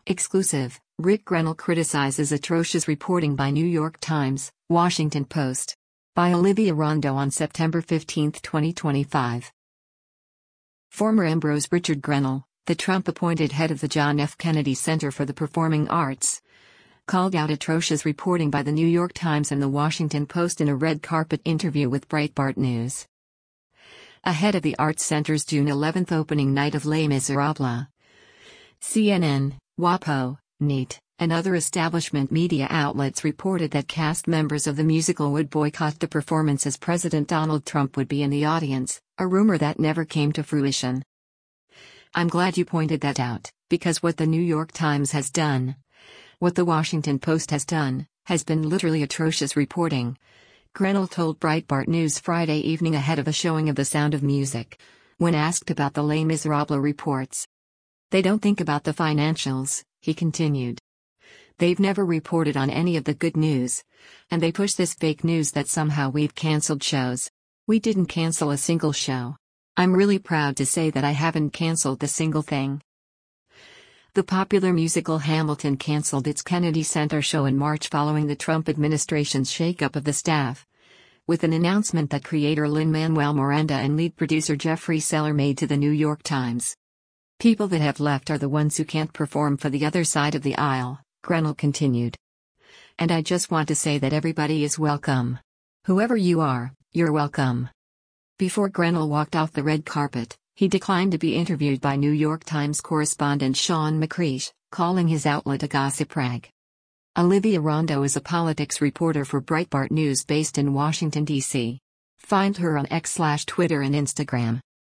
Exclusive, Rick Grenell criticizes atrocious reporting by New York Times, Washington Post. By Olivia Rondo on September 15, 2025. Former Ambrose Richard Grenell, the Trump-appointed head of the John F. Kennedy Center for the Performing Arts, called out atrocious reporting by the New York Times and the Washington Post in a red carpet interview with Breitbart News. Ahead of the Arts Center's June 11 opening night of Les Miserables, CNN, WAPO, NET, and other establishment media outlets reported that cast members of the musical would boycott the performance as President Donald Trump would be in the audience, a rumor that never came to fruition. I'm glad you pointed that out, because what the New York Times has done, what the Washington Post has done, has been literally atrocious reporting, Grenell told Breitbart News Friday evening ahead of a showing of The Sound of Music, when asked about the Les Miserables reports. They don't think about the financials, he continued. They've never reported on any of the good news. And they push this fake news that somehow we've cancelled shows. We didn't cancel a single show. I'm really proud to say that I haven't cancelled a single thing. The popular musical Hamilton cancelled its Kennedy Center show in March following the Trump administration's shakeup of the staff, with an announcement that creator Lin-Manuel Miranda and lead producer Jeffrey Seller made to the New York Times. People that have left are the ones who can't perform for the other side of the aisle, Grenell continued. And I just want to say that everybody is welcome. Whoever you are, you're welcome. Before Grenell walked off the red carpet, he declined to be interviewed by New York Times correspondent Sean McCreish, calling his outlet a gossip rag. Olivia Rondo is a politics reporter for Breitbart News based in Washington, D.C. Find her on X/Twitter and Instagram.